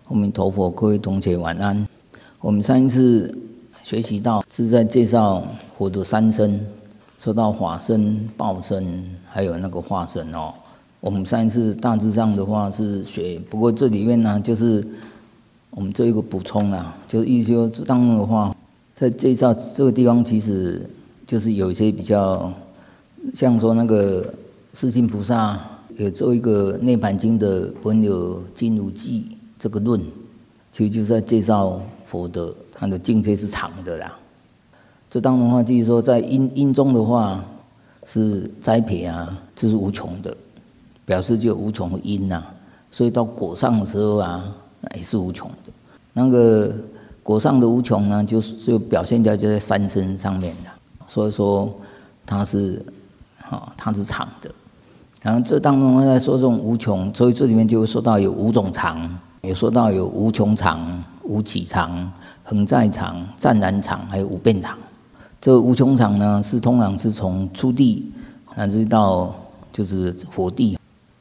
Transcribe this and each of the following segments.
阿弥陀佛，各位同学晚安。我们上一次学习到是在介绍佛的三身，说到法身、报身，还有那个化身哦。我们上一次大致上的话是学，不过这里面呢，就是我们做一个补充啊，就是意思说当中的话，在介绍这个地方，其实就是有一些比较，像说那个释迦菩萨有做一个《涅盘经》的本有金如记这个论，其实就是在介绍佛的他的境界是常的啦。这当中的话，就是说在因中的话是栽培啊，就是无穷的，表示就有无穷的因呐。所以到果上的时候啊，那也是无穷的。那个果上的无穷呢，就表现在就在三身上面了。所以说它是常的。然后这当中在说这种无穷，所以这里面就会说到有五种常，也说到有无穷常、无起常、恒在常、湛然常，还有无边常。这个无穷常呢，是通常是从初地乃至到就是佛地，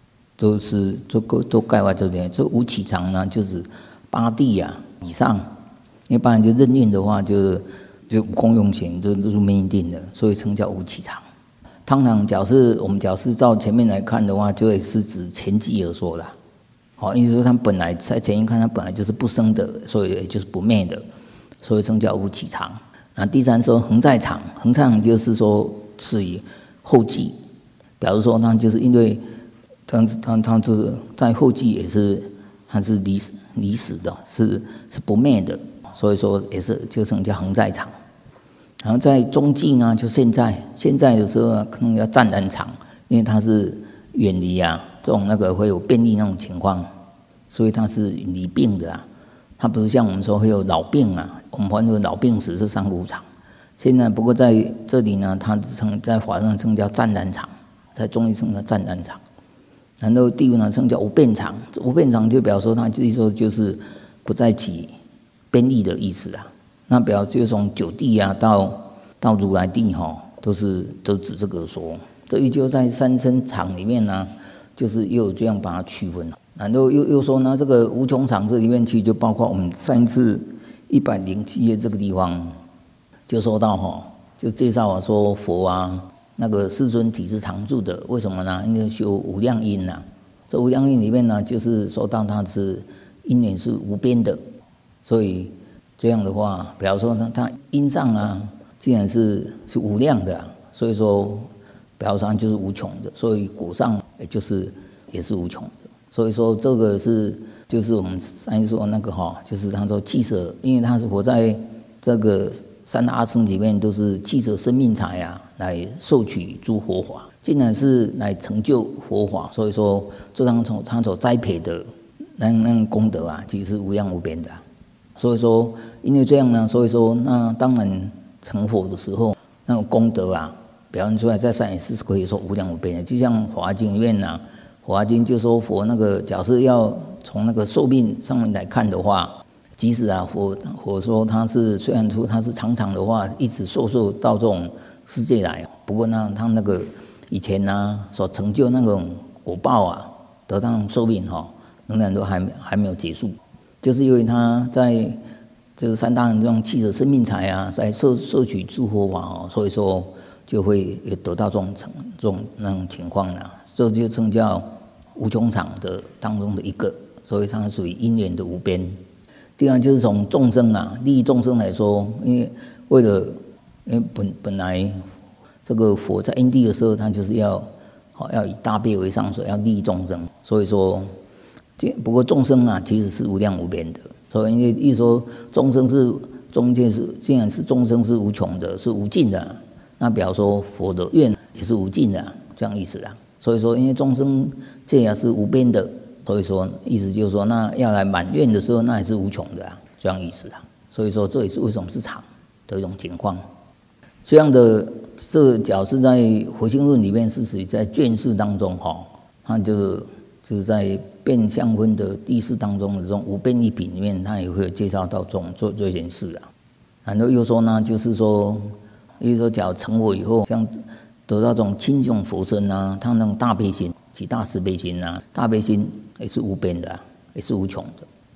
都盖外这边。这无起常呢，就是八地啊以上，一般人就任运的话就无空用行，这都是没一定的，所以称叫无起常。通常我们假设照前面来看的话，就会是指前际而说啦。好，意思说它本来在前一看，它本来就是不生的，所以也就是不灭的，所以称叫无起常。那第三说恒在常，恒在常就是说是以后继，表示说它就是因为它就是在后继也是它是离死的，是不灭的，所以说也是就称叫恒在常。然后在中继呢，就现在的时候可能要湛然常，因为它是远离啊这种那个会有变异那种情况，所以它是离病的啊。它不是像我们说会有老病啊，我们还有老病死是三无常。现在不过在这里呢，它在法上称叫湛然常，在中医称叫湛然常。然后第五呢称叫无变常，无变常就表示说它就是不再起变异的意思啊。那表示就从九地啊到如来地都指这个说，这依旧在三身常里面呢，就是又有这样把它区分。然后又说呢，这个无穷常这里面其实就包括我们上一次107页这个地方，就说到就介绍啊说佛啊那个世尊体是常住的，为什么呢？因为修无量因呐。这无量因里面呢，就是说到它是因缘是无边的，所以这样的话，比方说它因上啊，既然是无量的所以说表上就是无穷的，所以果上也是无穷的。所以说这个就是我们上一说那个就是他说气舍，因为他是活在这个三大阿僧里面，都是气舍生命财啊，来受取诸佛法，竟然是来成就佛法。所以说这他所栽培的那功德啊，其实是无量无边的所以说，因为这样呢，所以说那当然成佛的时候，那种功德啊，表现出来在上也是可以说无量无边的。就像《华经》里面《华经》就说佛那个假设要从那个寿命上面来看的话，即使佛说他是虽然说他是常常的话，一直受到这种世界来，不过呢，他那个以前所成就那种果报啊，得到寿命仍然都还没有结束。就是因为他在这个三大人这种气舍生命财啊，在摄取诸佛法所以说就会有得到这种那种情况这就称叫无穷常的当中的一个，所以它属于因缘的无边。第二就是从众生利益众生来说，因为本来这个佛在因地的时候，他就是要以大悲为上，所以要利益众生，所以说。不过众生其实是无量无边的，所以因为一说众生是中间既然是众生是无穷的，是无尽的，那表示说佛的愿也是无尽的这样意思所以说因为众生界也是无边的，所以说意思就是说那要来满愿的时候，那也是无穷的这样意思所以说这也是为什么是常的一种情况。这样的这角是在《佛性论》里面是属于在卷四当中它就是在变相分的第四当中的这种无变异品里面，他也会有介绍到做这件事然后又说呢，就是说，假如成佛以后，像得到这种清净佛身他那种大悲心及大慈悲心大悲心也是无边的也是无穷的。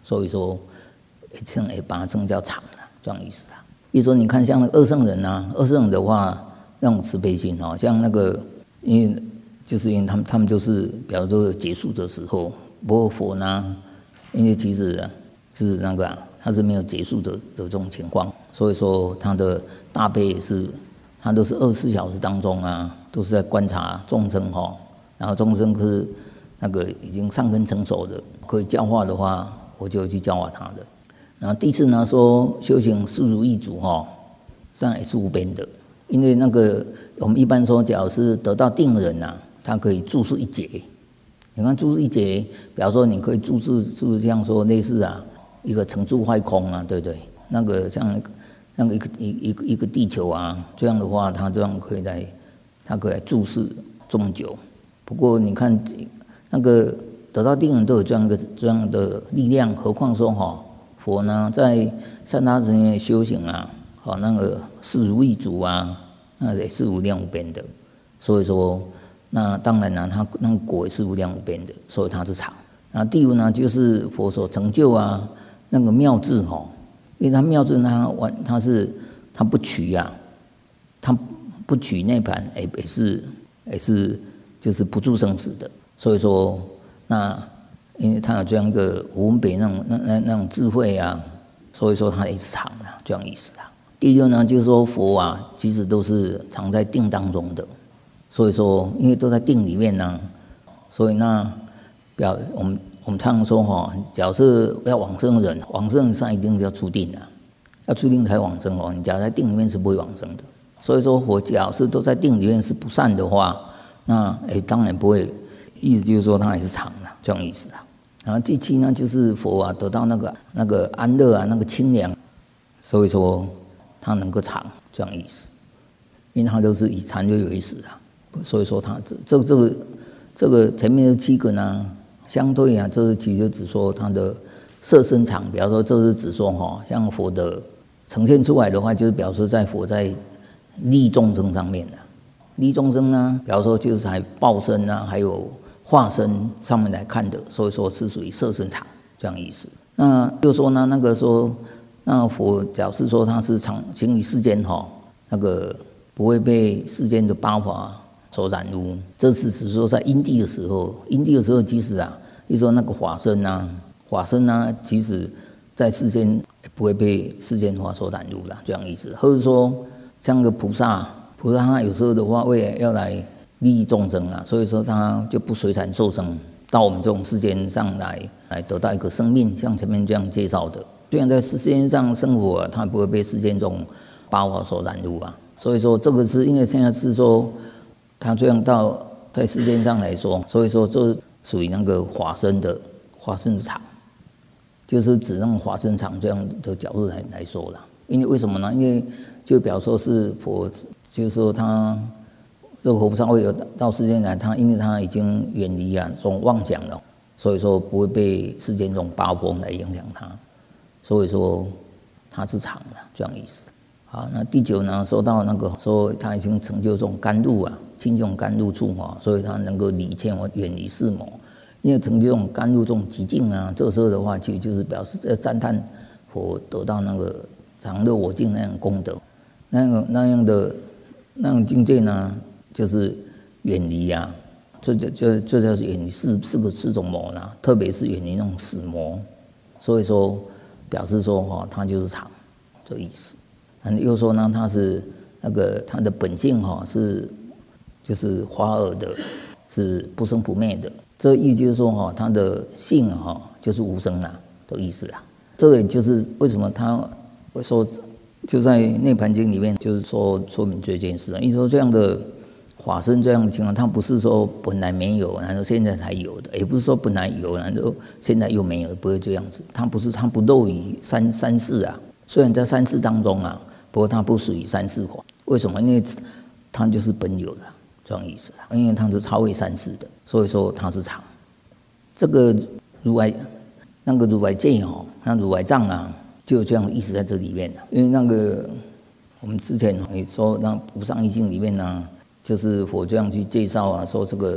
所以说也把它称叫常了，这样意思啊。比如说你看像那个二圣人啊，二圣人的话那种慈悲心像那个因为他们都是比如说结束的时候，不过佛呢，因为其实是那个他是没有结束的这种情况，所以说他的大悲是他都是24小时当中都是在观察众生然后众生是那个已经善根成熟的，可以教化的话，我就去教化他的。然后第四呢，说修行四如意足这样也是无边的，因为那个我们一般说，假如是得到定的人他可以住世一劫。你看住世一劫，比方说你可以住世像说类似一个成住坏空对不对？那个像那个一个地球这样的话，他这样可以来住世这么久。不过你看那个得到定人都有这样的力量，何况说佛呢在三大乘业修行那个四如意足那也是无量无边的。所以说那当然他那个果也是无量无边的，所以他是常。那第五呢，就是佛所成就那个妙智因为他妙智他不取他不取涅槃也是就是不住生死的。所以说那因为他有这样一个无分别那种智慧所以说他也是常的，这样意思第六呢，就是说佛其实都是常在定当中的。所以说因为都在定里面所以我们常常说假如是要往生的人，往生上一定要出定要出定才往生你假如在定里面是不会往生的。所以说佛假如是都在定里面是不善的话，那当然不会，意思就是说他也是常的，这样意思然后第七呢，就是佛得到那个安乐那个清凉，所以说他能够常，这样意思。因为他都是以禅悦为始所以说他这个前面的7个呢，相对这是其实只说他的色身常。比方说这是指说像佛的呈现出来的话，就是表示在佛在利众生上面利众生呢，比方说就是在报身还有化身上面来看的，所以说是属于色身常，这样意思。那就说呢，那个说那佛假设说他是常行于世间那个不会被世间的八法所染污。这是指说在因地的时候，其实就说那个法身其实在世间也不会被世间法所染污这样意思。或者说像个菩萨他有时候的话，为了要来利益众生所以说他就不随产受生，到我们这种世间上来得到一个生命，像前面这样介绍的。虽然在世间上生活他不会被世间这种八法所染污所以说这个是因为现在是说他这样到在世间上来说，所以说这属于那个法身的常，就是指那种法身常这样的角度来说啦。因为为什么呢？因为就表说是佛，就是说他这个佛菩萨会有到世间来，因为他已经远离这种妄想了，所以说不会被世间这种八风来影响他，所以说他是常的，这样意思。好，那第9呢，说到那个说他已经成就这种甘露清净甘露处所以他能够离千远离世魔。因为成就这种甘露这种极境这时候的话，其实就是表示在赞叹佛得到那个常乐我净那样功德，那样的那种境界呢，就是远离这叫远离四种魔特别是远离那种死魔。所以说表示说他就是常这意思。又说呢，他是那个他的本性就是华尔的，是不生不灭的。这意思就是说他的性就是无生的意思这个也就是为什么他会说就在《涅槃经》里面就是说明这件事因为说这样的法身这样的情况，它不是说本来没有，然后现在才有的，也不是说本来有，然后现在又没有，不会这样子。它不漏于三世虽然在三世当中不过它不属于三世法。为什么？因为它就是本有的这样意思因为它是超越三世的，所以说它是常。这个如来戒那如来藏就有这样的意思在这里面因为那个我们之前也说那无上义经里面就是佛这样去介绍说这个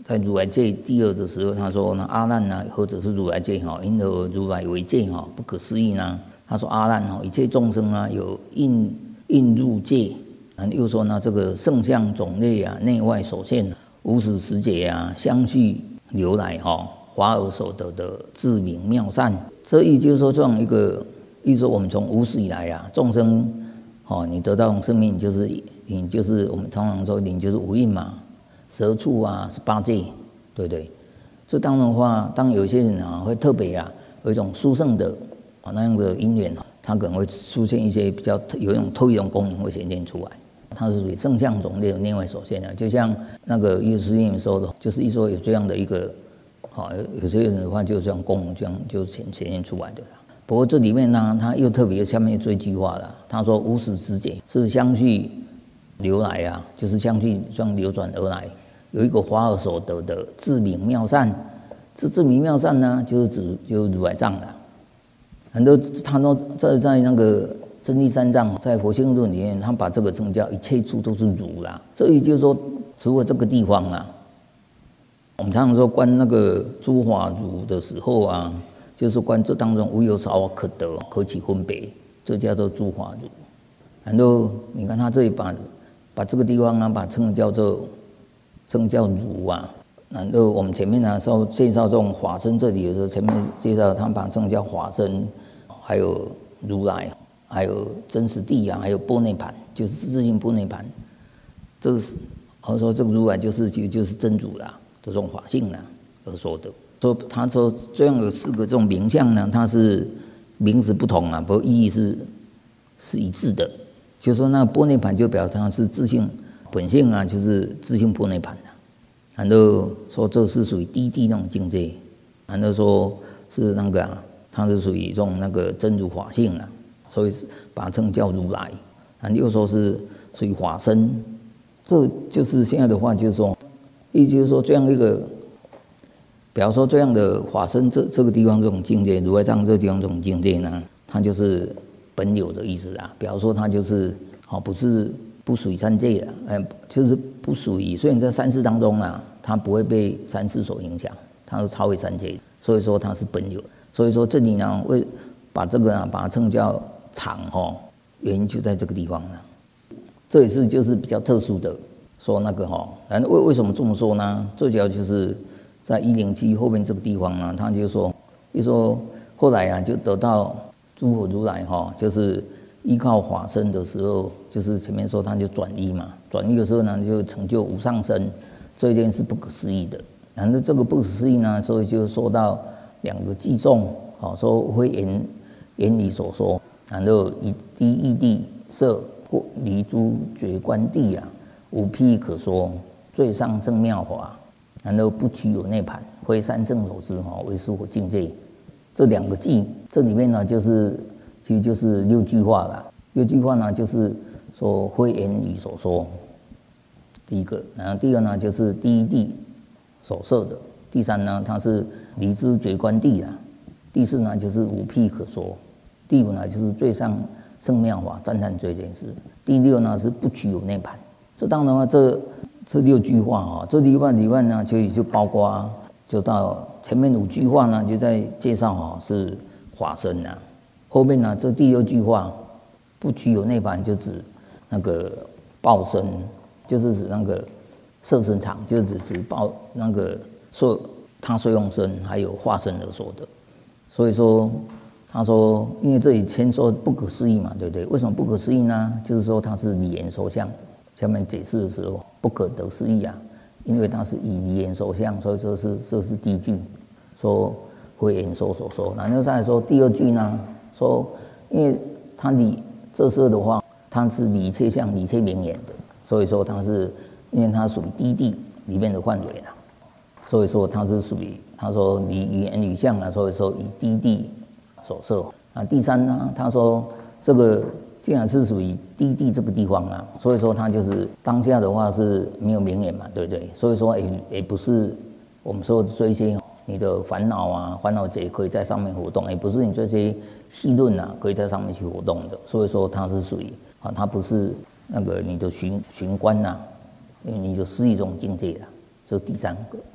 在如来界第二的时候，他说那阿难呢，或者是如来界因何如来为界不可思议呢？他说阿难一切众生有应入界，又说呢这个圣相种类内外所现，无始时节相续流来华而所得的智明妙善。这意就是说这样一个意思说，我们从无始以来众生你得到生命，你就是我们通常说你就是五蕴嘛。12处18界，对不对？这当然的话，当有些人会特别有一种殊胜的那样的因缘，他可能会出现一些比较有一种特异的功能会显现出来。它是属于圣相种类的内外所现的，就像那个耶稣里面说的，就是一说有这样的一个有些人的话就这样功能这样就显现出来的。不过这里面呢，他又特别下面这一句话了，他说无始之节是相续流来就是相续这样流转而来。有一个华而所得的智明妙善，这智明妙善呢，就是如来藏了。很多他说在那个真谛三藏在佛性论里面，他把这个称叫一切处都是如啦。这也就是说，除了这个地方我们常常说观那个诸法如的时候就是观这当中无有少可得，可起分别，这叫做诸法如。很多你看他这里把这个地方把称叫如然后我们前面稍介绍这种法身，这里有时候前面介绍他把称叫法身，还有如来，还有真实地还有般涅盘，就是自性般涅盘。这是我说这个如来就是真如啦，这种法性而说的。说他说这样有4个这种名相呢，它是名字不同不过意义是一致的。就是说那个般涅盘就表示它是自性本性就是自性般涅盘然后说这是属于低地那种境界，然后说是那个它是属于这种那个真如法性所以把它称叫如来。然后又说是属于法身，这就是现在的话就是说，意思就是说这样一个，比方说这样的法身这个地方这种境界，如来藏这个地方这种境界呢，它就是本有的意思比方说它就是不属于三界就是不属于，虽然在三世当中它不会被三世所影响，它是超越三界，所以说它是本有。所以说这里呢会把这个把它称叫常原因就在这个地方这也是就是比较特殊的说那个然后为什么这么说呢？最主要就是在107后面这个地方他就说后来就得到诸佛如来就是依靠法身的时候，就是前面说他就转依转依的时候呢，就成就无上身，这一点是不可思议的。然后这个不可思议呢，所以就说到2个偈颂，说非言理所说，然后以第一地设或离诸觉观地无譬可说，最上圣妙法，然后不取有涅盘，非三圣所知为殊佛境界。这2个偈，这里面呢其实就是6句话啦。6句话呢，就是说非言语所说，第一个。然后第二呢，就是第一地所设的。第3呢，它是离之觉观地啦。第4呢，就是无譬可说。第5呢，就是最上圣妙法，赞叹最件事。第6呢，是不取有涅盘。这当然这6句话这里面呢，就包括就到前面5句话呢，就在介绍是法身后面呢，这第6句话不取有涅盘，就指那个报身，就是指那个色身场，就只是报那个他所用身还有化身而说的。所以说他说，因为这里先说不可思议对不对？为什么不可思议呢？就是说它是理言说相的。下面解释的时候，不可得思议因为它是以理言说相，所以说这是第一句，说非言说所说。然后再来说第2句呢，说因为它理这时候的话，它是理一切相、理一切名言的，所以说它是因为它属于第一地里面的范围所以说它是属于他说理语言语相所以说以第一地所设第3呢，他说这个既然是属于第一地这个地方所以说它就是当下的话是没有名言对不对？所以说也不是我们说的这些你的烦恼烦恼结可以在上面活动，也不是你这些细论可以在上面去活动的。所以说它是属于它不是那个你的寻观因为你的是一种境界这是第3个。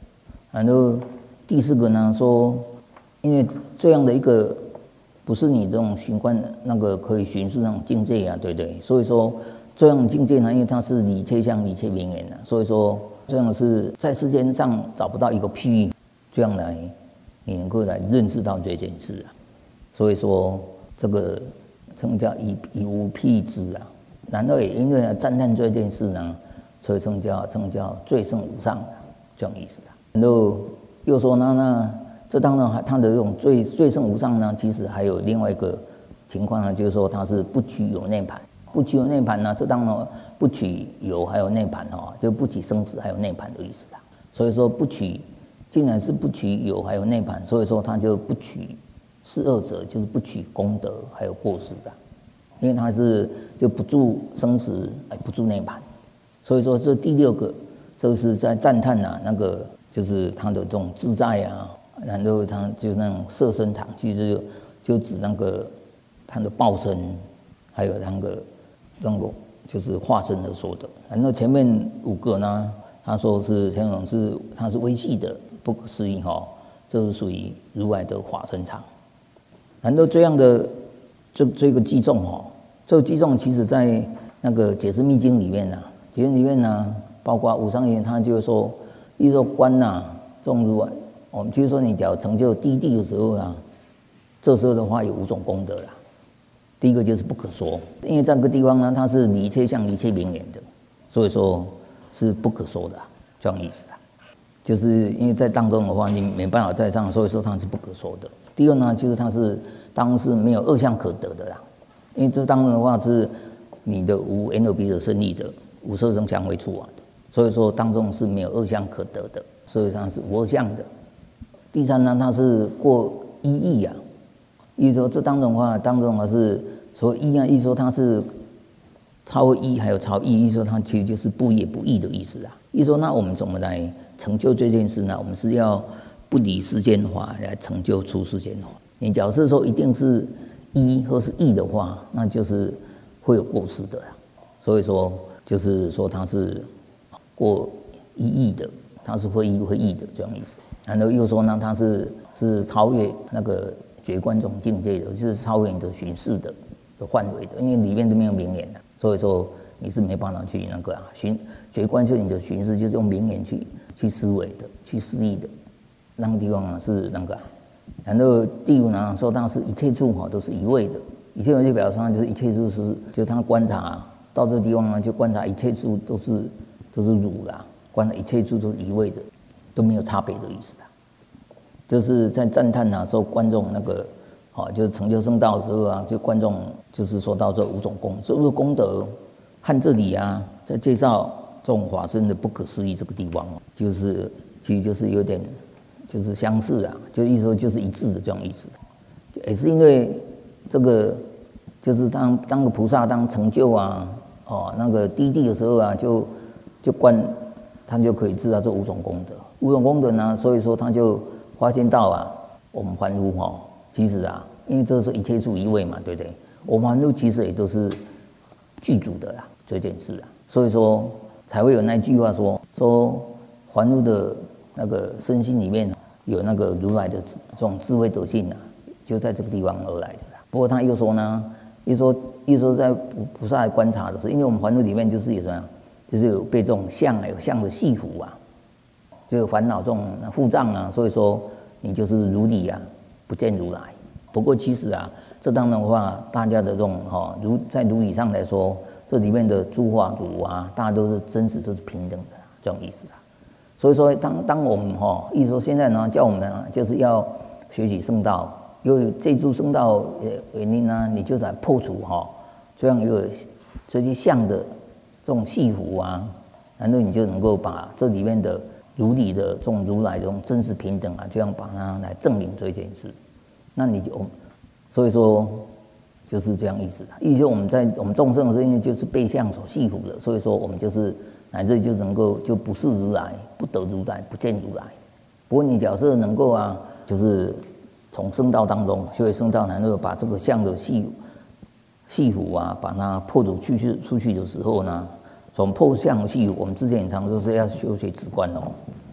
然后第四个呢说，因为这样的一个不是你这种循观那个可以寻视那种境界啊，对不对？所以说这样的境界呢，因为它是理切相、理切名言的，所以说这样是在世间上找不到一个譬喻，这样来你能够来认识到这件事啊。所以说这个称叫以无譬之啊。然后也因为赞叹这件事呢，所以称叫最胜无上这样意思啊。然后又说呢，那这当然它的这种最胜无上呢，其实还有另外一个情况呢，就是说它是不取有内盘，不取有内盘呢，这当然不取有还有内盘哈，就不取生死还有内盘的意思啦。所以说不取，既然是不取有还有内盘，所以说它就不取是二者，就是不取功德还有过失的，因为它是就不住生死，不住内盘。所以说这第六个，这是在赞叹啊，那个就是它的这种自在啊。然后它就那种色身场，其实就指那个它的报身，还有那个就是化身的说的。然后前面5个呢，他说是前种是它是微细的不可思议哈，这是属于如来的化身场。然后这样的这个计重哈，这个计重其实在那个解释密经里面呢，解释里面呢，包括无上言，他就说，一说观呐，众如来。我们就是说，你只要成就第一地的时候啊，这时候的话有5种功德啦。第一个就是不可说，因为这个地方呢，它是理切相、理切名言的，所以说是不可说的，这样意思的。就是因为在当中的话，你没办法在上，所以说它是不可说的。第二呢，就是它是当是没有恶相可得的啦，因为这当中的话是你的无眼耳鼻舌身意的，无色声香味触啊的，所以说当中是没有恶相可得的，所以它是无恶相的。第三呢，它是过一义啊，意思说这当中的话是所谓义啊，意思说它是超义还有超义，意思说它其实就是不也不义的意思啊。意思说那我们怎么来成就这件事呢？我们是要不离世间法来成就出世间法。你假设说一定是一或是义的话，那就是会有过失的啦。所以说就是说它是过一义的，它是会义的这样意思。然后又说呢，它是超越那个觉观这种境界的，就是超越你的寻视的范围的，因为里面都没有名言的，所以说你是没办法去那个觉观，就是你的寻视，就是用名言去思维的，去思议的，那个地方啊是那个。然后第5呢，说它是一切处都是一味的，一切处就表示它就是一切处就是他观察到这个地方呢，就观察一切处都是如啦，观察一切处都是一味的。都没有差别的意思的，就是在赞叹说观众那个，就是成就圣道的时候啊，就观众就是说到这5种功，这5个功德，和这里啊，在介绍这种法身的不可思议这个地方，其实就是有点就是相似啊，就意思说就是一致的这种意思，也是因为这个就是当个菩萨当成就啊，那个第一地的时候啊，就观他就可以知道这5种功德。5种功德呢，所以说他就发现到啊，我们凡夫其实啊，因为这是一切处一味嘛，对不对？我们凡夫其实也都是具足的啦，这件事啊，所以说才会有那句话说凡夫的那个身心里面有那个如来的这种智慧德性啊，就在这个地方而来的啦。不过他又说呢，又说在菩萨来观察的时候，因为我们凡夫里面就是有什么样，就是有被这种相有相的系缚啊。就有烦恼这种覆障啊，所以说你就是如理啊，不见如来。不过其实啊，这当然的话，大家的这种在如理上来说，这里面的诸法如啊，大家都是真实，都是平等的这种意思啊。所以说，当我们意思说现在呢，叫我们就是要学习圣道，由于这诸圣道原因呢，你就来破除这样一个这些相的这种系缚啊，然后你就能够把这里面的如理的这种如来这种真实平等啊，这样把它来证明这件事，那你就所以说就是这样意思。意思我们众生的身因就是被相所系缚的，所以说我们就是乃至就能够就不是如来，不得如来，不见如来。不过你假设能够就是从圣道当中学会圣道，然后把这个相的系缚啊，把它破除出去的时候呢，从破相的系缚，我们之前也常说是要修学止观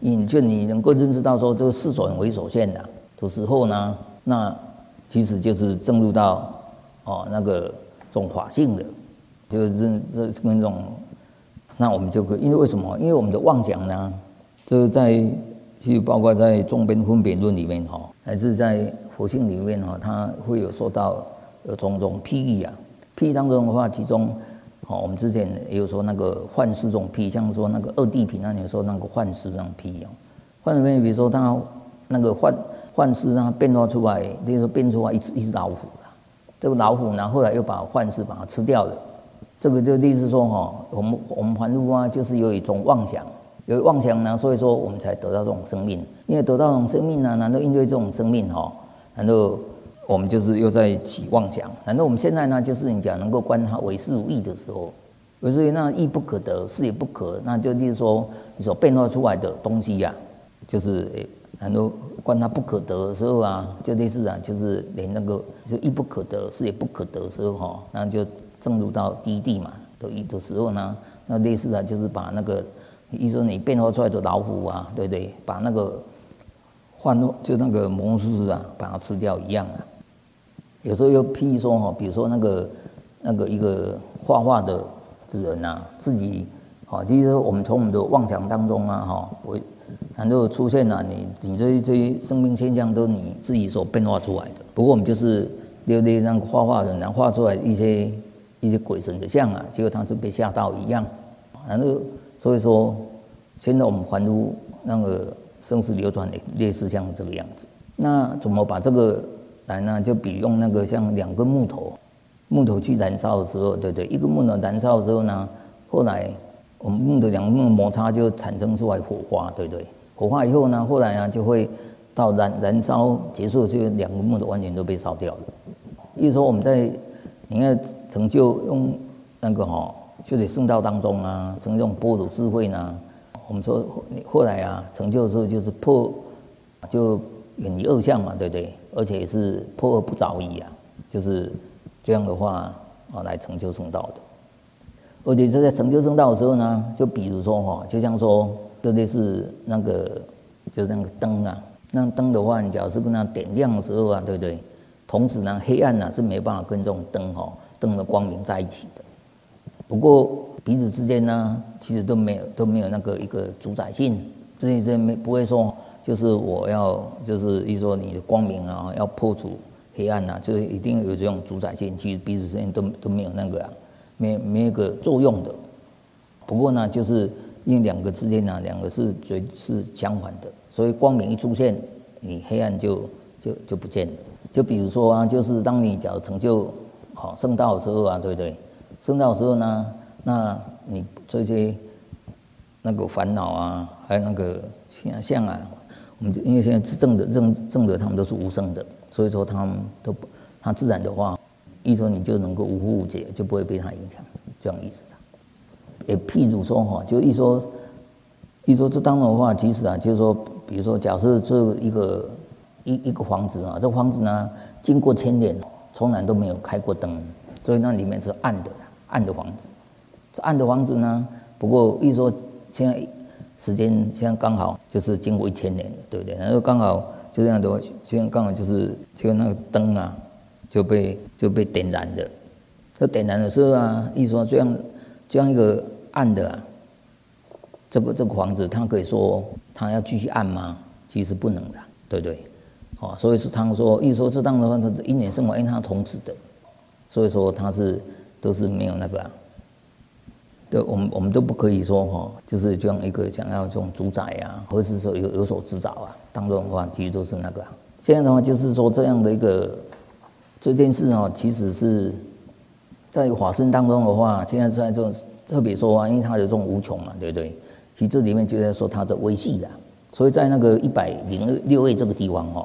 你能够认识到说这个事转为所现的时候呢，那其实就是正入到那个这种法性的，就是这跟这种，那我们就可以，因为为什么？因为我们的妄想呢，这其实包括在众边分别论里面还是在佛性里面它会有说到有种种譬喻譬喻当中的话，其中我们之前也有说那个幻视这种譬喻，像说那个二谛品有说那个幻视这种譬喻幻视比如说它那个幻视它变化出来，例如说变出来一只老虎这个老虎呢后来又把幻视把它吃掉了，这个就意思说我们凡夫就是有一种妄想。有妄想呢，所以说我们才得到这种生命。因为得到这种生命呢，难道因为这种生命难道我们就是又在起妄想？难道我们现在呢，就是你讲能够观它为事无益的时候，所以那义不可得，事也不可，那就例如说你所变化出来的东西就是难道观它不可得的时候就类似就是连那个就义不可得，事也不可得的时候那就正入到第一谛嘛的时候呢，那类似就是把那个。意思说你变化出来的老虎对不对？把那个就那个魔术把它吃掉一样有时候又譬如说比如说那个一个画的人自己其实我们从我们的妄想当中难道出现你这些生命现象都你自己所变化出来的。不过我们就是对不对？让画的人画出来一些鬼神的像结果他就被吓到一样，难道？所以说，现在我们凡夫那个生死流转的类似像这个样子。那怎么把这个来呢？就比用那个像两根木头去燃烧的时候，对不对？一个木头燃烧的时候呢，后来我们两个木摩擦就产生出来火花，对不对？火花以后呢，后来就会到燃烧结束，就两个木头完全都被烧掉了。意思说我们在你看成就用那个就得圣道当中成这种般若智慧呢，我们说后来成就的时候就是就远离恶相嘛，对不对？而且是破恶不着矣就是这样的话来成就圣道的。而且在成就圣道的时候呢，就比如说就像说就类似那个就是那个灯那灯的话，你假如是跟它点亮的时候对不对？同时呢，黑暗是没办法跟这种灯的光明在一起的。不过彼此之间呢，其实都没有那个一个主宰性，之间不会说就是我要就是一说你的光明要破除黑暗就是一定有这种主宰性，其实彼此之间都没有那个没有一个作用的。不过呢，就是因为两个之间两个是相反的，所以光明一出现，你黑暗就不见了。就比如说就是当你假如成就圣道的时候对不对？圣道的时候呢，那你这些那个烦恼还有那个相我们因为现在正的他们都是无生的，所以说他自然的话，意思说你就能够无惑无解，就不会被他影响，这样意思也譬如说就一说这当中的话，其实就是说，比如说假设这一个房子这房子呢，经过1000年，从来都没有开过灯，所以那里面是暗的房子。这暗的房子呢，不过一说现在时间现在刚好就是经过1000年了，对不对？然后刚好就这样的话，现在刚好就那个灯就被点燃的。这点燃的时候一说这样一个暗的这个房子，它可以说它要继续暗吗？其实不能的，对不对？所以说他说一说这当的话，它因缘生活，因为它同时的，所以说它都是没有那个我们都不可以说就是这样一个想要这种主宰或者是说有所指导当中的话，其实都是那个现在的话，就是说这样的一个这件事其实是在法身当中的话，现在在这种特别说因为它的这种无穷嘛，对不对？其实这里面就在说它的微细所以在那个106位这个地方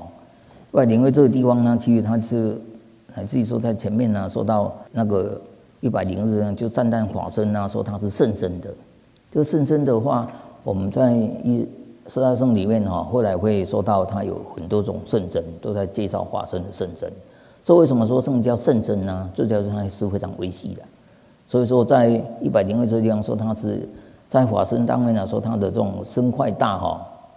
106位这个地方呢，其实它是乃至于说在前面说到那个102就赞叹法身说它是甚深的。这个甚深的话，我们在十大圣里面后来会说到它有很多种甚深，都在介绍法身的甚深。所以为什么说圣叫甚深呢？最主要是它是非常微细的。所以说在102这个地方说它是在法身当面说它的这种身块大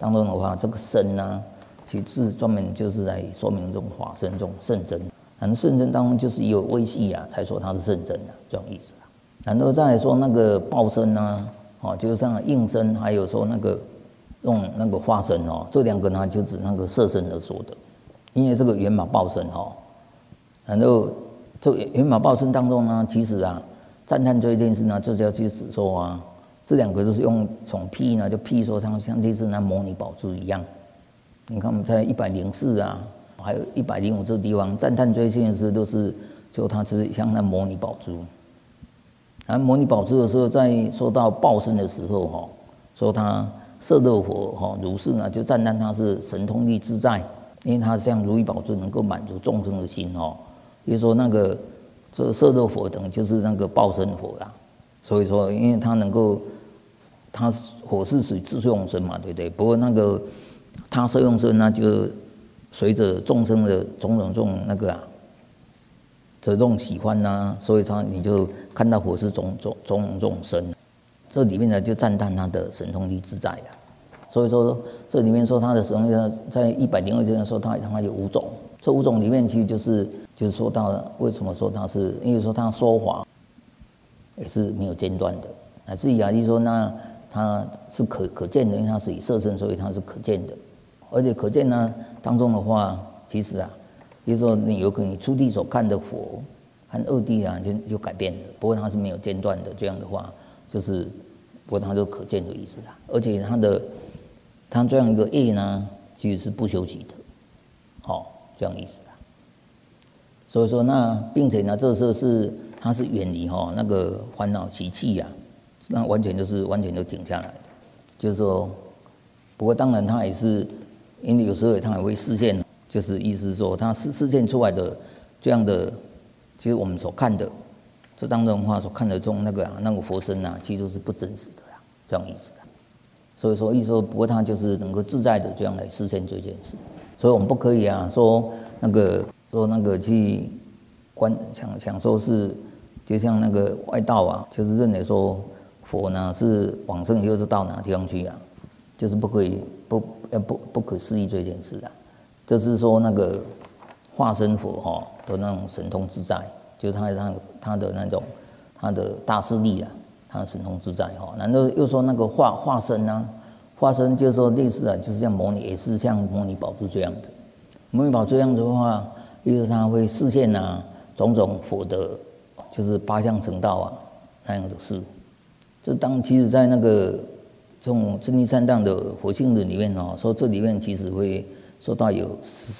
当中的话，这个身呢，其实专门就是来说明这种法身这种圣真。然后圣真当中就是有微细啊，才说它是圣真的这种意思。然后再来说那个报身呢，就是像应身，还有说那个用那个化身这两个呢就指那个色身而说的。因为这个圆满报身然后这圆满报身当中呢，其实啊，赞叹这件事呢，这就指说啊，这两个都是用从譬呢，就譬说像类似那摩尼宝珠一样。你看我们在104啊，还有105这个地方，赞叹这件事都是就它是像那摩尼宝珠。而摩尼宝珠的时候，在说到报身的时候说他摄乐佛如是呢，就赞叹他是神通力自在。因为他像如意宝珠能够满足众生的心也就是说那个这摄乐佛等就是那个报身佛啦。所以说，因为他能够，他佛是属于自受用身嘛，对不对？不过那个他受用身呢，就随着众生的种种那个这种喜欢呐，所以你就看到佛是种种身，这里面呢就赞叹他的神通力自在的。所以说，这里面说他的神通力，在102节说他有5种，这5种里面其实就是说到为什么说他是，因为说他说法也是没有间断的，乃至于就是说那他是可见的，因为他是以色身，所以他是可见的，而且可见呢当中的话，其实就是说你有可能你初地所看的佛和二地就改变了，不过它是没有间断的，这样的话就是不过它就可见的意思而且它这样一个业呢，其实是不休息的，这样意思所以说并且呢，这时候它是远离那个烦恼习气那完全都停下来的。就是说，不过当然它也是，因为有时候它也会示现，就是意思是说它示现出来的这样的，其实我们所看的这当中的话所看得中那个佛身其实都是不真实的这样意思所以说意思说，不过它就是能够自在的这样来实现这件事，所以我们不可以说那个去想说是，就像那个外道就是认为说佛呢是往生以后是到哪地方去就是不可思议这件事就是说那个化身佛的那种神通自在，就是他的那种他的大势力他的神通自在然后又说那个化身化身就是说类似就是像摩尼，也是像摩尼宝珠这样子。摩尼宝珠这样子的话，例如它会示现种种佛的，就是8相成道那样的事。这其实在那个这种真谛三藏的佛性论里面说这里面其实会说到有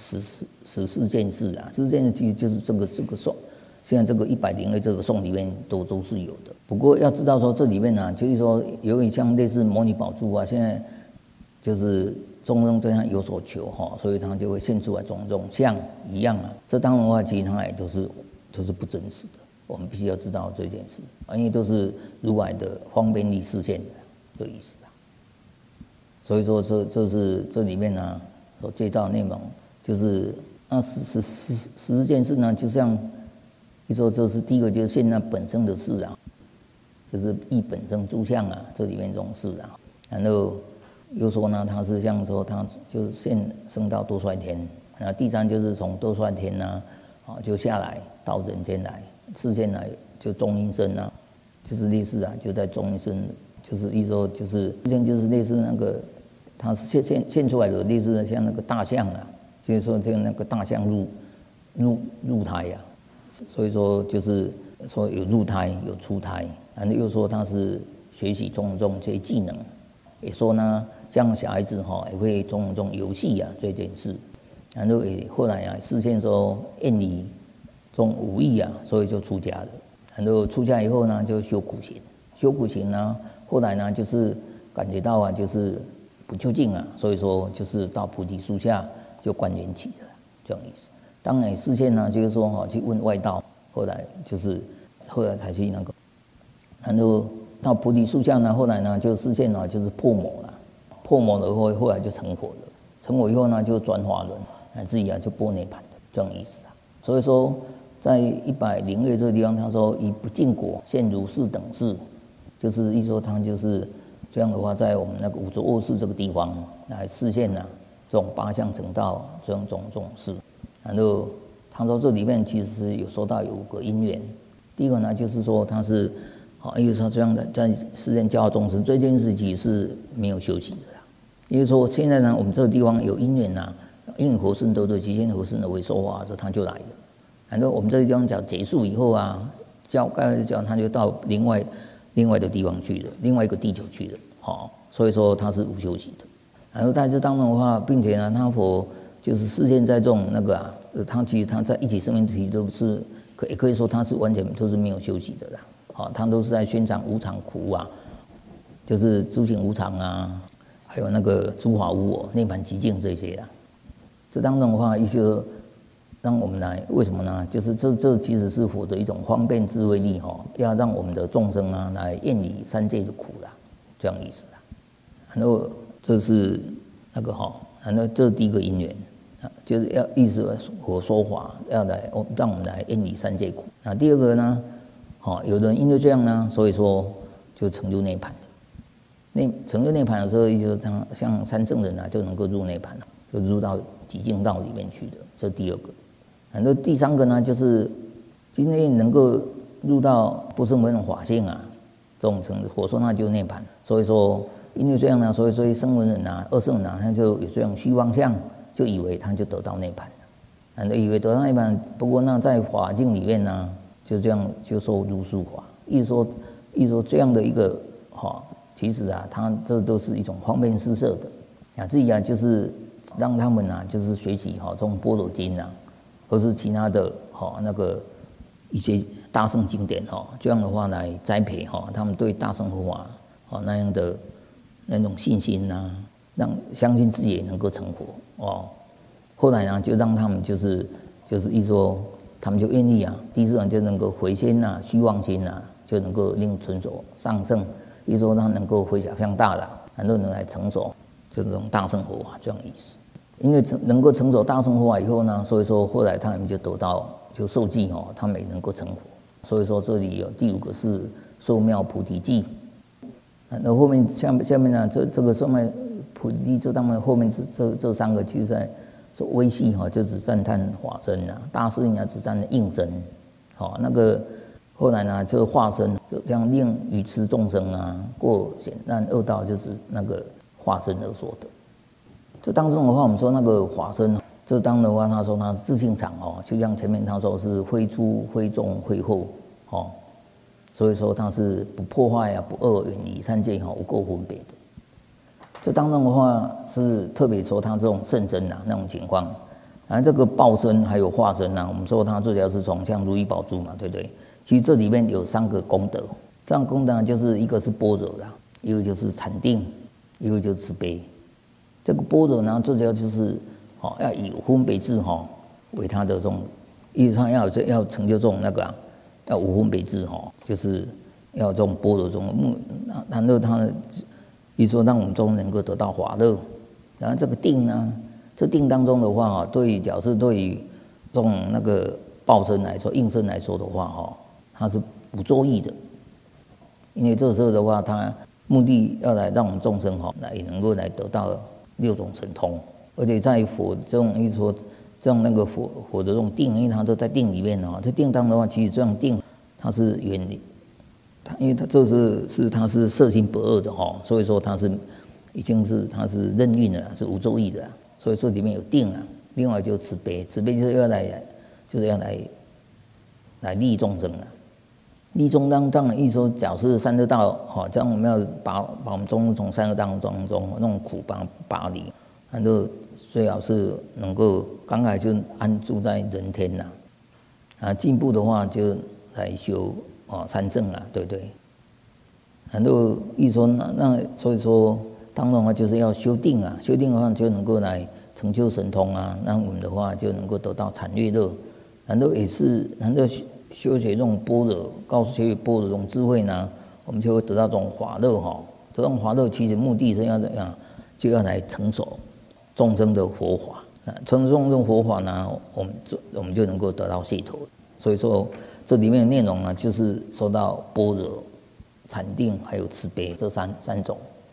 14件事14件事其实就是这个颂，现在这个102这个颂里面都是有的。不过要知道说这里面就是说有点像类似摩尼宝珠现在就是众生对他有所求所以他就会现出来种种像一样这当然的话，其实它也都是不真实的。我们必须要知道这件事，因为都是如来的方便力示现的这意思所以说这是这里面所介绍内容，就是那14件事就像一说这是第一个，就是现那本身的事就是依本身诸相这里面这种事然后又说他是像说他就现升到多帅天，然后第3就是从多帅天就下来到人间来示现来，就中阴身就是类似就在中阴身，就是一说就是之前就是类似那个他现出来的类似像那个大象就是说这个那个大象入胎所以说就是说有入胎有出胎，然后又说他是学习种种这些技能，也说像小孩子也会种种游戏这件事，然后也后来示现说厌离这种武艺所以就出家了。然后出家以后就修苦行后来就是感觉到就是不究竟所以说就是到菩提树下就观缘起了这样意思。当然示现就是说去问外道，后来才去那个，然后到菩提树下后来就示现就是破魔了，破魔了后来就成佛了，成佛以后就转法轮，乃至于就波涅槃的这样意思所以说在102这个地方他说以不净果现如是等事，就是一说他就是这样的话，在我们那个五洲卧室这个地方来实现这种八相成道这种事。然后他说这里面其实是有说到有5个因缘。第一个呢，就是说他是因为说这样在世间教化众生这件事情是没有休息的啦。因为说现在呢，我们这个地方有因缘因为和顺对极限和顺的为说法的时候，他就来了。然后我们这个地方讲结束以后教他就到另外的地方去了，另外一个地球去了，所以说他是无休息的。然后在这当中的话，并且呢，他就是世间在这种他其实他在一体生命体都是也可以说他是完全都是没有休息的啦，他都是在宣讲无常苦就是诸行无常还有那个诸法无我、涅槃寂静这些啦。这当中的话，一些让我们来为什么呢？就是这其实是佛的一种方便智慧力要让我们的众生来厌离三界的苦啦，这样意思啦。然后这是然后这是第一个因缘，就是要意思佛说法要来让我们来厌离三界苦。那第二个呢，有人因为这样呢，所以说就成就涅槃的。成就涅槃的时候，就是他像三圣人就能够入涅槃了，就入到极静道里面去的。这是第二个。然后第三个呢，就是今天能够入到不生不灭法性这种程度，佛说那就涅槃。所以说因为这样呢，所以声闻人二圣人他就有这样虚妄相，就以为他就得到涅槃了，然后以为得到涅槃。不过在法境里面呢，就这样就受如数法。意思说这样的一个其实他这都是一种方便施设的自己就是让他们就是学习这种般若经或是其他的那个一些大乘经典这样的话来栽培他们对大乘佛法那样的那种信心让相信自己也能够成佛后来呢，就让他们就是意思说他们就愿意第四人就能够回心虚妄心就能够令纯熟上乘。意思说他能够回想向大了，然后能来成熟这种大乘佛法这样意思。因为能够成熟大乘佛法以后呢，所以说后来他们就得到就受记他们也能够成佛。所以说这里有第5个是受妙菩提记。那后面下面呢，这个受妙菩提记这当中后面这3个其实在做微细就是赞叹法身大师只赞应身那个后来呢，就是化身，就这样令愚痴众生过险难恶道，就是那个化身而说的。这当中的话，我们说那个法身，这当中的话，他说他是自性常就像前面他说是非初非中非后所以说他是不破坏不恶远离三界无垢分别的。这当中的话是特别说他这种圣身那种情况。然后这个报身还有化身我们说他最主要是从像如意宝珠嘛，对不对？其实这里面有3个功德，这样功德就是一个是般若一个就是禅定，一个就是慈悲。这个般若呢，最主要就是要以分别智为他的这种，意思上要成就这种要无分别智就是要这种般若这种然后他意思说让我们中能够得到法乐。然后这个定呢，这定当中的话假设对于这种那个报身来说应身来说的话它是不作意的。因为这时候的话它目的要来让我们众生也能够来得到6种神通。而且在佛这种意思说这样那个佛的这种定，因为它都在定里面这定当的话，其实这样定它是远离它，因为它这它是色心不二的所以说它是已经是它是任运的，是无作意的所以说里面有定另外就慈悲，慈悲就是要来利众生利众当然意思说，假设三恶道这样我们要把我们中从三恶道当中那种苦拔离，然后最好是能够刚开始就安住在人天进步的话就来修三正对不对？然后意思说所以说当中的话就是要修定修定的话就能够来成就神通那我们的话就能够得到禅悦乐，然后修学这种般若，告诉学习般若这种智慧呢，我们就会得到这种法乐这种法乐其实目的是要怎样？就要来成熟众生的佛法。成熟众生佛法呢，我们就能够得到解脱。所以说这里面的内容就是说到般若、禅定还有慈悲这三种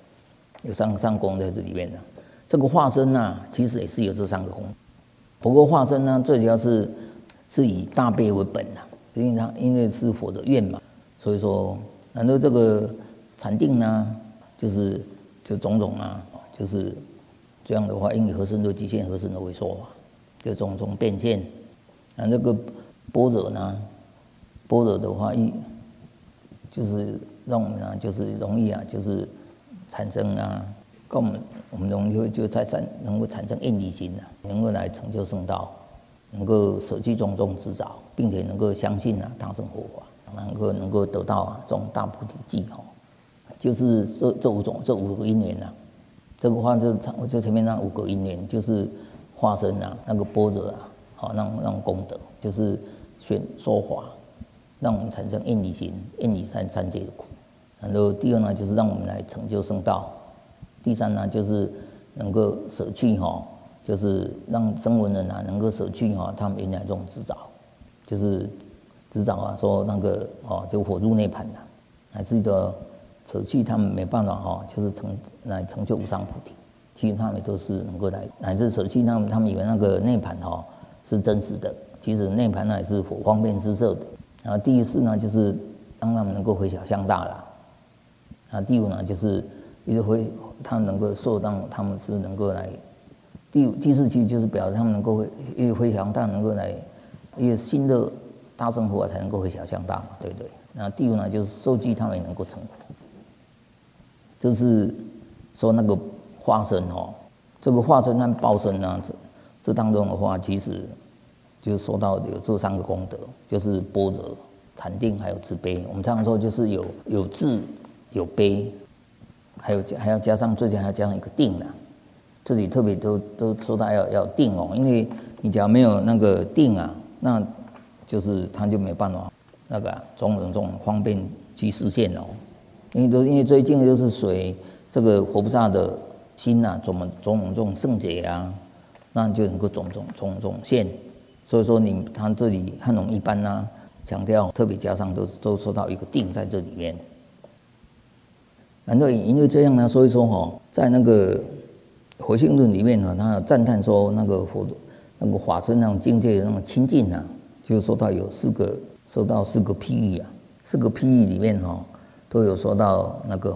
有三个功在这里面的。这个化身啊，其实也是有这3个功。不过化身呢，最主要是以大悲为本的，因为是佛的愿嘛，所以说，然后这个禅定呢，就种种啊，就是这样的话，因为和身的极限，和身的为说法，就种种变现。那这个般若呢，般若的话，就是让我们啊，就是容易啊，就是产生啊，跟我们容易就能够产生厌离心啊，能够来成就圣道，能够舍去种种执着，并且能够相信啊，大乘佛法，能够得到啊这种大菩提际哈，就是这5个因缘呐。这个话就前面那5个因缘，就是化身啊，那个般若啊，好让功德，就是说法，让我们产生厌离心，厌离三界的苦。然后第2呢，就是让我们来成就圣道。第3呢，就是能够舍去哈，就是让声闻人啊能够舍去哈他们原来这种执着，就是执着啊，说那个就火入涅槃了，乃至的舍去他们没办法哈，就是来成就无上菩提。其实他们都是能够来，乃至舍去他们以为那个涅槃哈是真实的，其实涅槃那也是方便施设的。然后第4呢，就是让他们能够回小向大啦。那第5呢，就是他们能够受到，他们是能够来。第4期就是表示他们能够回向大，能够来一个新的大乘佛法才能够回小向大嘛，对不对？那第5呢，就是受记他们也能够成佛。就是说那个化身这个化身和报身呢，这当中的话，其实就说到有这3个功德，就是般若、禅定还有慈悲。我们常常说就是有智、有悲，还要加上最近还要加上一个定啦。这里特别都说到要定因为你只要没有那个定啊，那就是他就没办法那个种种方便去实现因为最近就是随这个佛菩萨的心啊，种种这种圣解啊，那就能够种种现。所以说他这里汉龙一般啊，强调特别加上都说到一个定在这里面。然后因为这样呢，所以说在那个佛性论里面他赞叹说那个法身那种境界的那种清净啊，就说到有4个譬喻啊，4个譬喻里面都有说到那个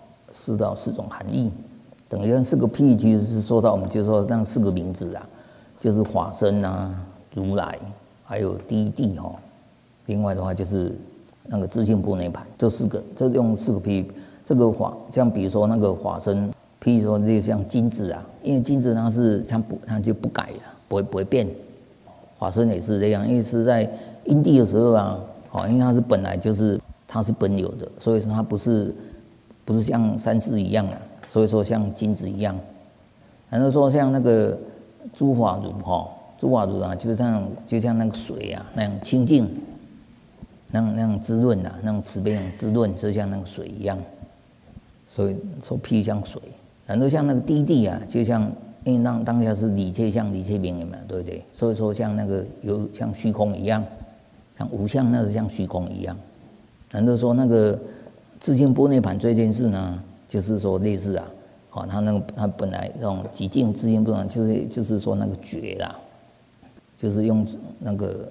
4种含义。等于4个譬喻其实是说到我们就说那4个名字啊，就是法身啊、如来，还有第一地另外的话就是那个自性不涅槃，这4个，这用4个譬喻。这个像比如说那个法身，譬如说就像金子啊，因为金子它就不改了，不会变。法身也是这样，因为是在因地的时候啊，因为它是本来就是它是本有的，所以说它不是像山势一样啊，所以说像金子一样。然后说像那个诸法如啊，就像那个水啊那样清净，那样滋润啊，那种慈悲那种滋润，就像那个水一样。所以说譬如像水，然后像那个第地啊，就像因为当下是理切相、理切名嘛，对不对？所以说像那个像虚空一样，像无相那个像虚空一样。然后说那个自性不涅槃这件事呢，就是说类似啊，他本来这种极静自性不涅槃，就是说那个觉啦，就是用那个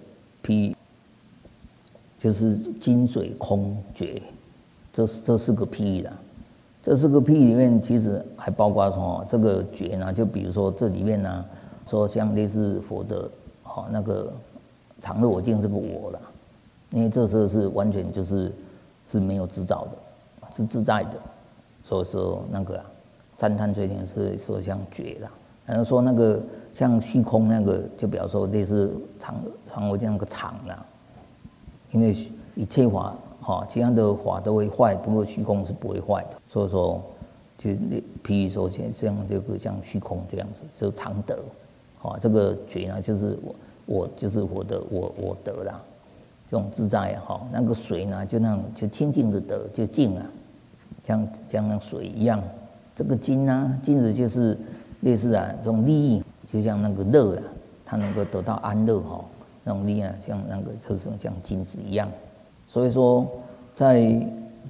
就是金水空觉，这4个譬喻啦。这4个譬喻里面，其实还包括说这个觉呢，就比如说这里面呢，说像类似佛的那个常乐我净这个我啦，因为这时候是完全是没有执照的，是自在的，所以说那个赞叹最近是说像觉啦，然后说那个像虚空那个，就比方说类似常我净那个常啦，因为一切法。其他的法都会坏，不过虚空是不会坏的。所以说，就譬如说像这个像虚空这样子，是常德。这个觉呢，就是我就是我的我德啦，这种自在那个水呢，就清净的德，就净啊，像那水一样。这个金呢，金子就是类似这种利益，就像那个乐啦，它能够得到安乐那种利益像那个就是像金子一样。所以说，在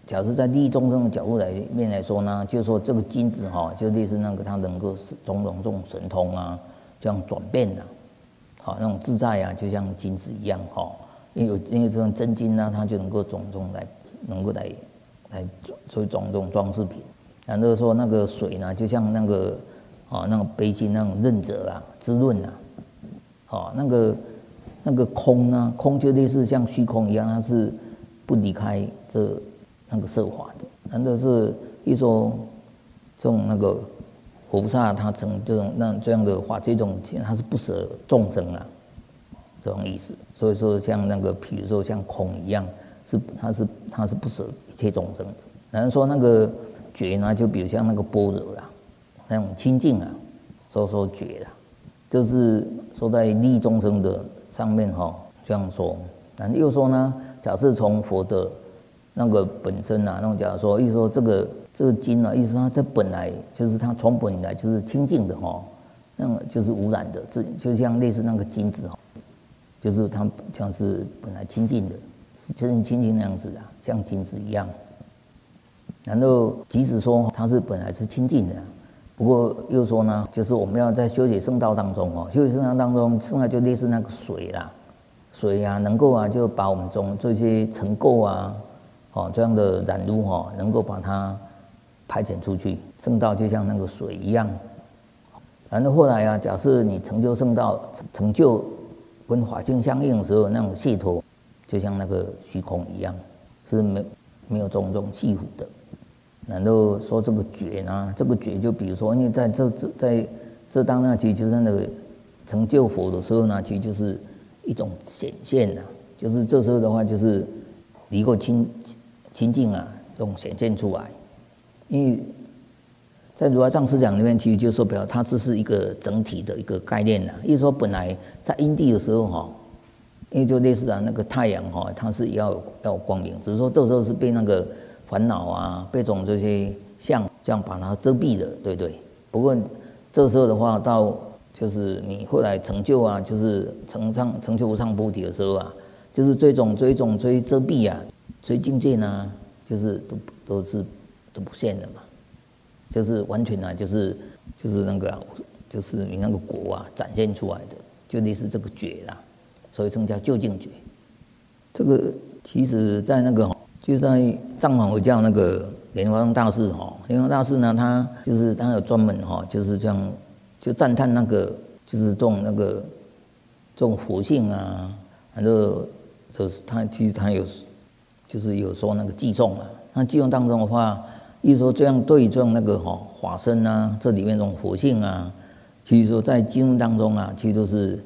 假设在利益众生的角度面来说呢，就是说这个金子就类似那个它能够种种这种神通啊，这样转变啊，那种自在啊，就像金子一样因为这种真金呢，它就能够能够来做一种装饰品。然后说那个水呢，就像那个杯心那种润泽啊，滋润啊，那个空呢，空就类似像虚空一样，它是不离开那个色法的。难道是一说这种那个佛菩萨他成这样的法，这种他是不舍众生啊，这种意思。所以说像那个，比如说像空一样，他是不舍一切众生的。然后说那个觉呢，就比如像那个般若啦，那种清净啊，所以说觉啦，就是说在利益众生的上面这样说。然后又说呢，假设从佛的那个本身啊，那种假如说，意思说这个经啊，意思说它这本来就是它从本来就是清净的那种就是无染的，就像类似那个金子就是它像是本来清净的，就是清净那样子啊，像金子一样。然后即使说它是本来是清净的，不过又说呢，就是我们要在修学圣道当中修学圣道当中，圣道就类似那个水啦，水啊能够就把我们中这些尘垢啊这样的染污能够把它排遣出去。圣道就像那个水一样。然后后来假设你成就圣道，成就跟法性相应的时候，那种解脱就像那个虚空一样，是没有这种系缚的。然后说这个觉呢，这个觉就比如说，因为在这当下，其实就是那个成就佛的时候呢，其实就是一种显现呐，就是这时候的话，就是离过清净啊，这种显现出来。因为在如来藏思想里面，其实就说表它这是一个整体的一个概念呐。意思说，本来在因地的时候因为就类似那个太阳它是要有光明，只是说这时候是被那个烦恼啊，被这些相这样把它遮蔽的，对不对？不过这时候的话，到就是你后来成就啊，就是成就无上菩提的时候啊，就是追遮蔽啊，追境界呢，就是都不现的嘛，就是完全就是那个就是你那个果展现出来的，就类似这个觉啦，所以称叫究竟觉。这个其实在那个就在藏传佛教那个莲花生大师莲花大师呢，他有专门就是这样就赞叹那个就是这种佛性啊，然后他其实他有说那个偈颂啊，那偈颂当中的话，意思说这样对这种那个法身啊，这里面这种佛性啊，其实说在经论当中啊，其实都是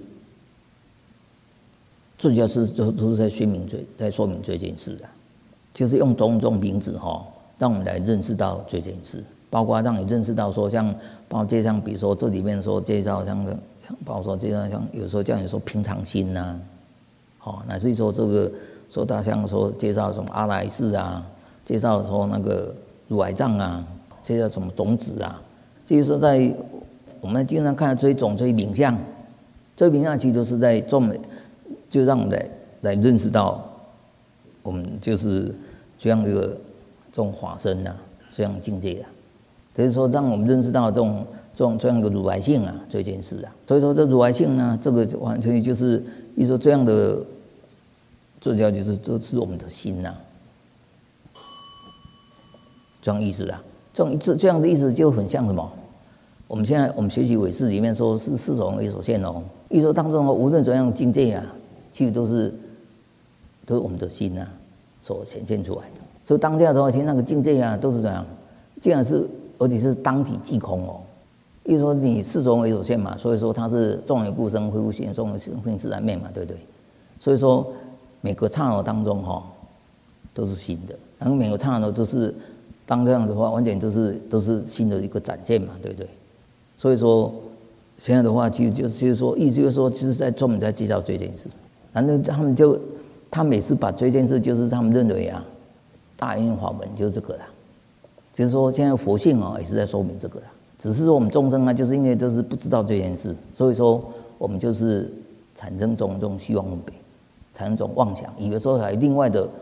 最主要是都是在说明这件事的，就是用种名字让我们来认识到这件事，包括让你认识到说像包括介绍，比如说这里面说介绍像包括说介绍像有时候叫你说平常心呐，乃至于说这个说他像说介绍什么阿来士啊，介绍说那个如来藏啊，介绍什么种子啊，就是说在我们经常看到这种名相，这名相其实都是在专门就让我们来认识到我们就是这样一个这种法身啊，这样境界啊，所以说让我们认识到这样一个如来性啊这件事啊。所以说这如来性呢，这个完全就是一说这样的，这叫就是都是我们的心呐，这样意思啊。这样的意思就很像什么？我们现在我们学习唯识里面说是四种为所现一说当中无论怎样的境界啊，其实都是我们的心所显现出来的。所以当下的话，其实那个境界都是怎样？既然是而且是当体即空意思说你四种为所现嘛，所以说它是众有故生，非故现，众有生性自然灭嘛，对不对？所以说每个刹那当中都是新的，然后每个刹那都是当这样的话，完全都是新的一个展现嘛，对不对？所以说现在的话，其实就是说，意思就是说，就是在专门在介绍这件事。然后他每次把这件事，就是他们认为大因缘法门就是这个啦。就是说，现在佛性也是在说明这个啦。只是说我们众生就是因为都是不知道这件事，所以说我们就是产生种虚妄分别，产生这种妄想，以为说还有另外的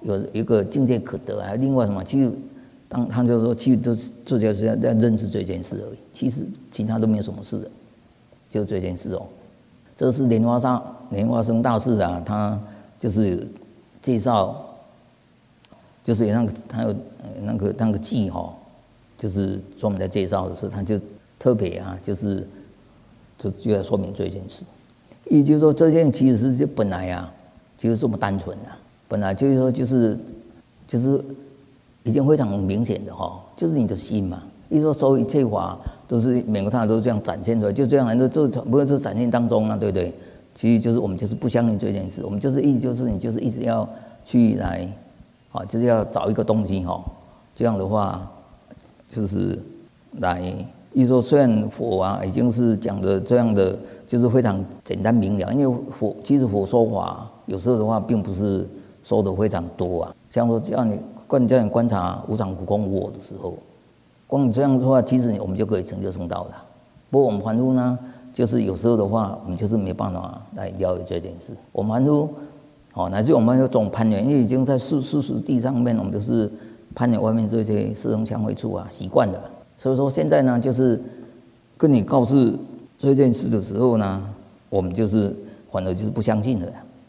有一个境界可得啊。另外什么，其实当他就说，其实都是最主要是在认识这件事而已，其实其他都没有什么事的，就这件事哦。这是莲花生大师啊，他就是介绍，就是有他有那个记哈，就是专门在介绍的时候，他就特别啊，就要说明这件事。也就是说，这件其实是本来啊，就是这么单纯啊，本来就是说就是已经非常明显的哈，就是你的心嘛。意思说，所有一切法都是每个他都这样展现出来，就这样，不是展现当中啊，对不对？其实就是我们就是不相信这件事，我们就是你就是一直要去来，啊，就是要找一个东西哈。这样的话，就是来，意思说虽然佛啊已经是讲的这样的。就是非常简单明了，因为其实佛说法有时候的话，并不是说的非常多啊。像说叫你观察无常、无空、无我的时候，光这样的话，其实我们就可以成就圣道了。不过我们凡夫呢，就是有时候的话，我们就是没办法来了解这件事。我们凡夫，乃至我们有种攀缘，因为已经在世俗地上面，我们就是攀缘外面这些四生相会处啊，习惯了。所以说现在呢，就是跟你告诉这件事的时候呢，我们反而就是不相信了。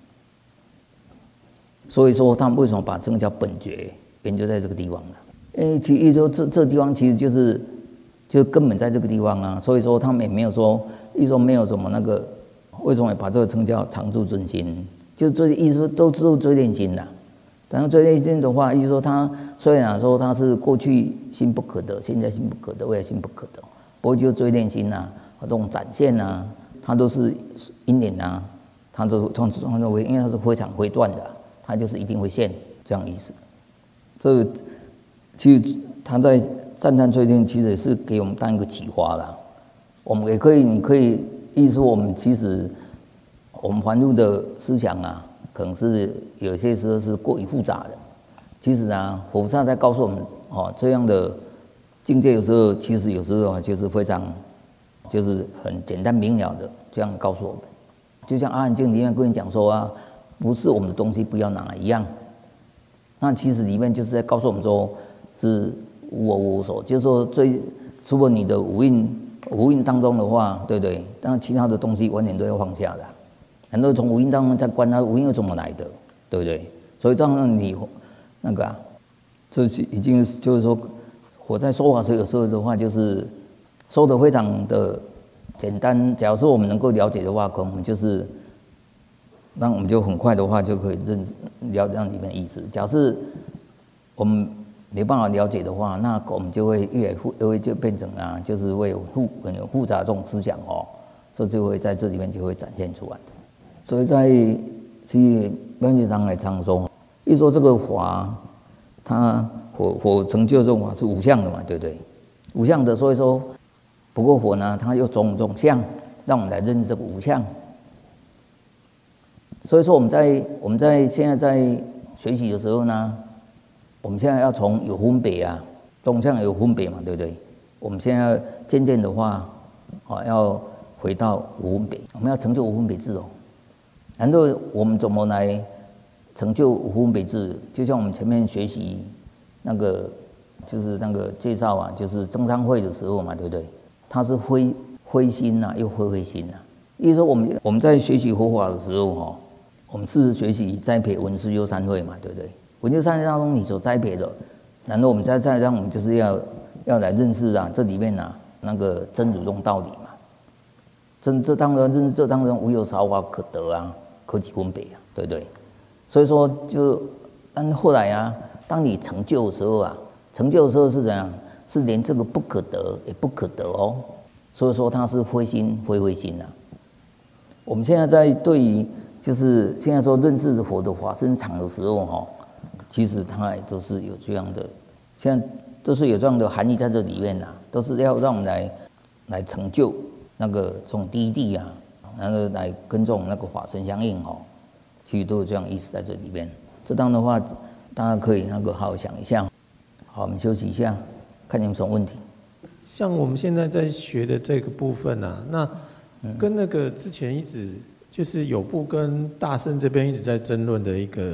所以说，他们为什么把这个叫本觉研究在这个地方呢？因为其实说这地方其实就根本在这个地方啊。所以说他们也没有说，没有什么那个，为什么把这个称叫常住真心？就这意思都是追恋心的。但是追恋心的话，意思说他虽然说他是过去心不可得，现在心不可得，未来心不可得，不过就追恋心啊。这种展现啊，它都是因缘啊，它都会，因为它是非常会断的，它就是一定会现这样意思。这个其实他在赞叹追恋，其实也是给我们当一个启发啦。我们也可以，你可以意思说，我们其实我们凡夫的思想啊，可能是有些时候是过于复杂的。其实啊，佛菩萨在告诉我们这样的境界，有时候就是非常。就是很简单明了的这样告诉我们，就像《阿含经》里面跟你讲说啊，不是我们的东西不要拿一样。那其实里面就是在告诉我们说，是无我无所，就是说除了你的五蕴当中的话，对不对？当然其他的东西完全都要放下的。很多从五蕴当中在观察五蕴又怎么来的，对不对？所以这样你那个啊，这已经就是说，我在说法时有时候的话就是说的非常的简单。假如说我们能够了解的话，可能我们就是那我们就很快的话就可以了解里面的意思。假设我们没办法了解的话，那我们就会越会就变成啊，就是会有很复杂的这种思想哦，所以就会在这里面就会展现出来的。所以在其观经上来常说，一说这个法，它佛成就这种法是无相的嘛，对不对？无相的，所以说，不过佛呢，它有种种相，让我们来认识这个无相。所以说我们在现在在学习的时候呢，我们现在要从有分别啊，动向有分别嘛，对不对？我们现在渐渐的话，要回到无分别，我们要成就无分别智哦。然后我们怎么来成就无分别智？就像我们前面学习那个，就是那个介绍啊，就是增上会的时候嘛，对不对？它是灰心呐，又灰心呐。意思说我们在学习佛法的时候我们是学习栽培闻思修三慧嘛，对不对？闻修三慧当中你所栽培的，然后我们再让我们就是要来认识啊，这里面啊那个真如中道理嘛。这当然认识这当中无有少法可得啊，可几分别啊，对不对？所以说但后来啊，当你成就的时候啊，成就的时候是怎样？是连这个不可得也不可得哦。所以说它是灰心啊。我们现在在对于就是现在说认识佛的法身场的时候其实它也都是有这样的，现在都是有这样的含义在这里面啊，都是要让我们来成就那个这种第一地啊，然后来跟这种那个法身相应其实都有这样意思在这里面。这当的话，大家可以好好想一下。好，我们休息一下，看有什么问题。 像我们现在在学的这个部分啊，那跟那个之前一直就是有部跟大圣这边一直在争论的一个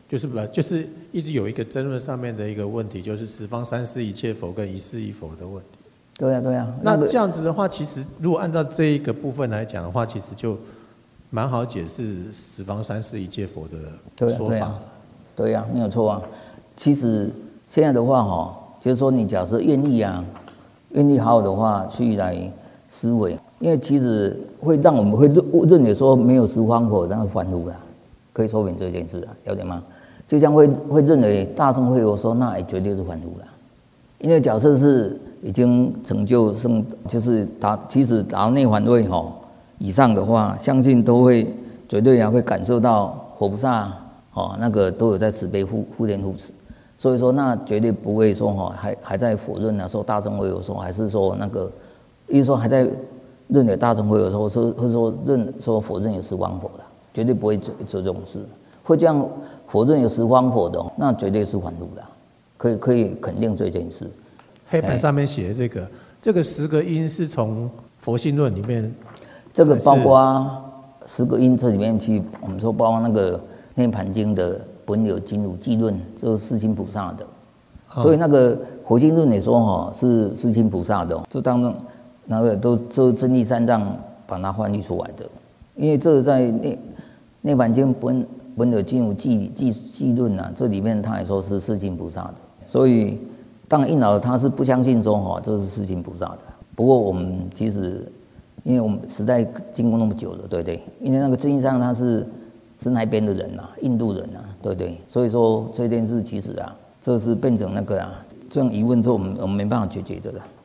就是一直有一个争论上面的一个问题，就是十方三世一切佛跟一世一佛的问题。 对啊，对啊。 那这样子的话，其实如果按照这一个部分来讲的话，其实就蛮好解释十方三世一切佛的说法。 对啊，没有错啊。其实现在的话就是说你假设愿意好好的话去来思维，因为其实会让我们会认为说没有十方佛那是凡夫啦，可以说明这件事啊，了解吗？就像会认为大乘会有说那也绝对是凡夫啦，因为假设是已经成就就是其实达到内凡位以上的话，相信都会绝对会感受到佛菩萨那个都有在慈悲护念护持，所以说那绝对不会说还在否认说大乘会有说，还是说那个意思说还在认为大乘会有说说否认有十方佛的，绝对不会做这种事。会这样否认有十方佛的，那绝对是凡夫的，可以肯定这件事。 黑板上面写的这个10个因是从佛性论里面， 这个包括10个因这里面去，我们说包括那个涅盘经的本有经如记论，就是世亲菩萨的，所以那个佛性论也说是世亲菩萨的，就当中那个都真谛三藏把它翻译出来的，因为这在涅盘经本有经如记论这里面他也说是世亲菩萨的，所以当然应老他是不相信说这是世亲菩萨的。不过我们其实因为我们时代经过那么久了，对不对？因为那个真谛上他是那边的人印度人对不对？所以说这件事其实这是变成那个这种疑问之后我们没办法解决的了。